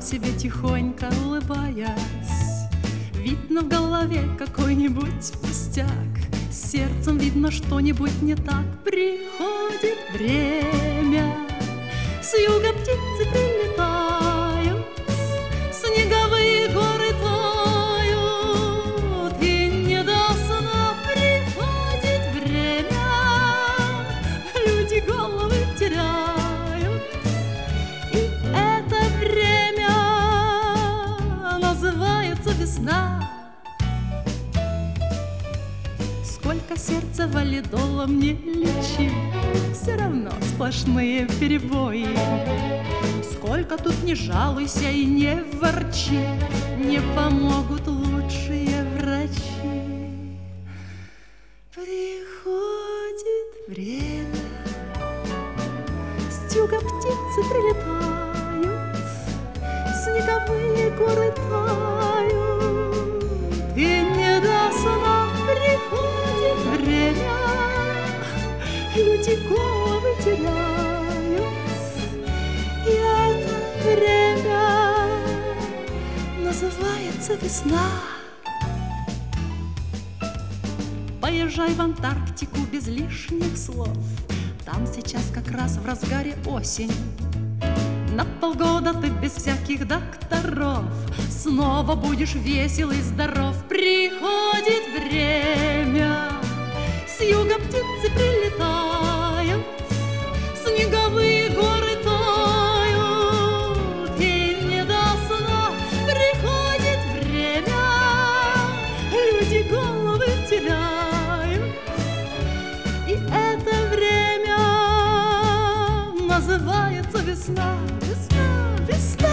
себе тихонько улыбаясь. Видно в голове какой-нибудь пустяк, с сердцем видно что-нибудь не так. Приходит время, с юга птицы прилетают, снеговые горы тают, и не до сна приходит время, люди головы теряют, и это время называется весна. Сколько сердца валидолом не лечи, все равно сплошные перебои. Сколько тут не жалуйся и не ворчи, не помогут лучшие врачи. Приходит время, с юга птицы прилетают, снеговые горы тают, и не до сна приходит время, люди головы теряют, и это время называется весна. Поезжай в Антарктику без лишних слов, там сейчас как раз в разгаре осень. На полгода ты без всяких докторов снова будешь весел и здоров. Приходит время, с юга птицы прилетают, снеговые горы тают, и не до сна приходит время, люди головы теряют, и это время называется весна. Весна, весна.